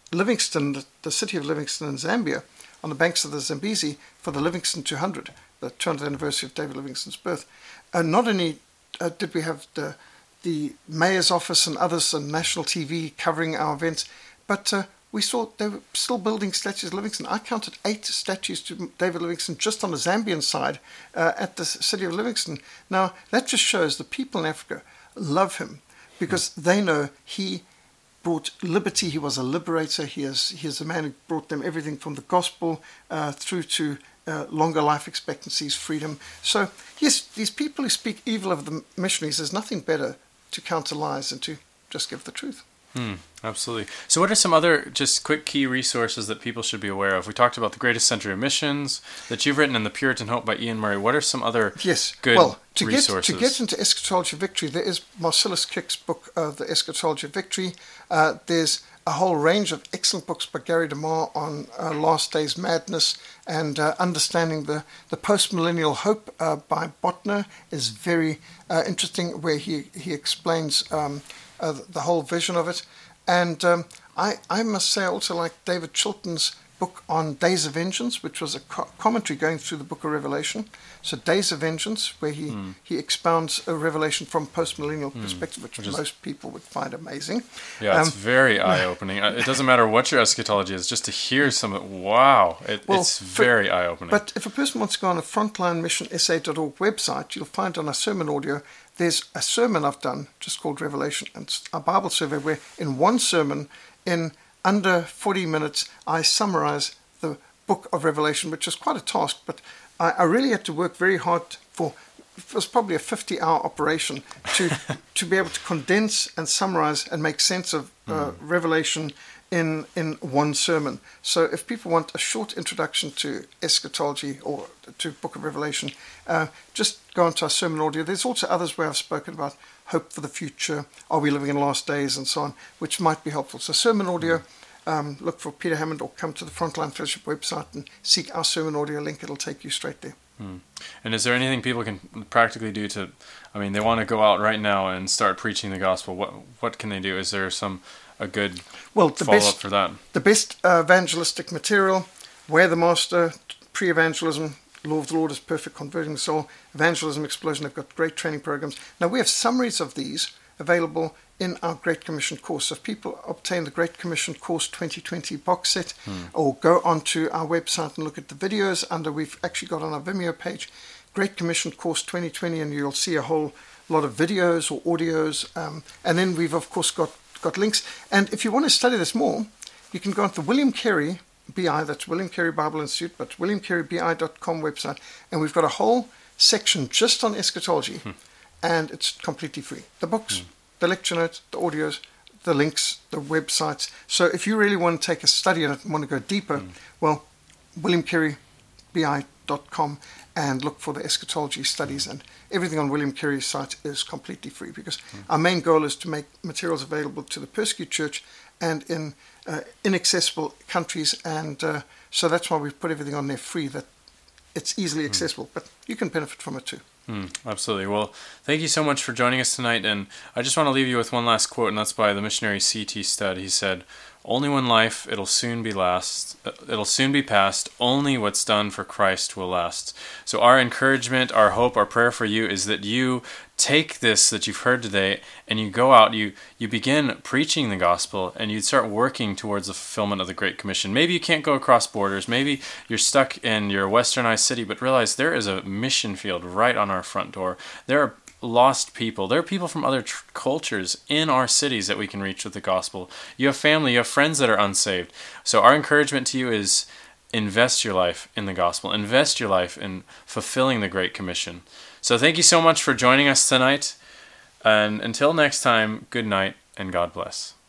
Livingstone, the, the city of Livingstone in Zambia, on the banks of the Zambezi, for the Livingstone two hundred, the two hundredth anniversary of David Livingstone's birth. And not only uh, did we have the, the mayor's office and others and national T V covering our events, but uh, we saw they were still building statues of Livingstone. I counted eight statues to David Livingstone just on the Zambian side uh, at the city of Livingstone. Now, that just shows the people in Africa love him because they know he brought liberty. He was a liberator. He is, he is a man who brought them everything from the gospel uh, through to uh, longer life expectancies, freedom. So, yes, these people who speak evil of the missionaries, there's nothing better to counter lies than to just give the truth. Hmm, absolutely. So what are some other just quick key resources that people should be aware of? We talked about the Greatest Century of Missions that you've written and The Puritan Hope by Ian Murray. What are some other yes. good well, to resources? Get, to get into Eschatology of Victory, there is Marcellus Crick's book, uh, The Eschatology of Victory. Uh, there's a whole range of excellent books by Gary DeMar on uh, Last Days Madness and uh, Understanding the, the Post-Millennial Hope uh, by Botner is very uh, interesting, where he, he explains um, uh, the whole vision of it. And um, I, I must say I also like David Chilton's book on Days of Vengeance, which was a co- commentary going through the book of Revelation. So Days of Vengeance, where he, mm. he expounds a Revelation from post-millennial mm. perspective, which, which most is, people would find amazing. Yeah, um, it's very eye-opening. It doesn't matter what your eschatology is, just to hear some, wow, it, well, it's very for, eye-opening. But if a person wants to go on a frontline mission s a dot org website, you'll find on our sermon audio, there's a sermon I've done just called Revelation, and it's a Bible survey where in one sermon, in under forty minutes, I summarize the book of Revelation, which is quite a task, but I, I really had to work very hard for, it was probably a fifty-hour operation to to be able to condense and summarize and make sense of uh, mm. Revelation in in one sermon. So if people want a short introduction to eschatology or to Book of Revelation, uh, just go onto our sermon audio. There's also others where I've spoken about hope for the future, are we living in last days, and so on, which might be helpful. So sermon audio, um, look for Peter Hammond or come to the Frontline Fellowship website and seek our sermon audio link. It'll take you straight there. Hmm. And is there anything people can practically do to, I mean, they want to go out right now and start preaching the gospel. What what can they do? Is there some a good well, the follow-up best, for that? The best uh, evangelistic material, Where the Master, Pre-Evangelism, Law of the Lord is Perfect, Converting the Soul, Evangelism Explosion. They've got great training programs. Now, we have summaries of these available in our Great Commission course. So if people obtain the Great Commission course twenty twenty box set, hmm. or go onto our website and look at the videos under, we've actually got on our Vimeo page, Great Commission course twenty twenty, and you'll see a whole lot of videos or audios. Um, and then we've, of course, got, got links. And if you want to study this more, you can go onto the William Carey B I, that's William Carey Bible Institute, but william carey b i dot com website, and we've got a whole section just on eschatology, hmm. and it's completely free. The books, hmm. the lecture notes, the audios, the links, the websites. So if you really want to take a study on it and want to go deeper, hmm. well, william carey b i dot com, and look for the eschatology studies, and everything on William Carey's site is completely free, because hmm. our main goal is to make materials available to the persecuted church and in uh, inaccessible countries, and uh, so that's why we've put everything on there free, that it's easily accessible, mm. but you can benefit from it too. Mm, absolutely. Well, thank you so much for joining us tonight, and I just want to leave you with one last quote, and that's by the missionary C T Studd. He said, "Only one life, it'll soon be last. It'll soon be past. Only what's done for Christ will last." So our encouragement, our hope, our prayer for you is that you take this that you've heard today and you go out, you you begin preaching the gospel, and you start working towards the fulfillment of the Great Commission. Maybe you can't go across borders. Maybe you're stuck in your westernized city, but realize there is a mission field right on our front door. There are lost people. There are people from other tr- cultures in our cities that we can reach with the gospel. You have family, you have friends that are unsaved. So our encouragement to you is invest your life in the gospel. Invest your life in fulfilling the Great Commission. So thank you so much for joining us tonight. And until next time, good night and God bless.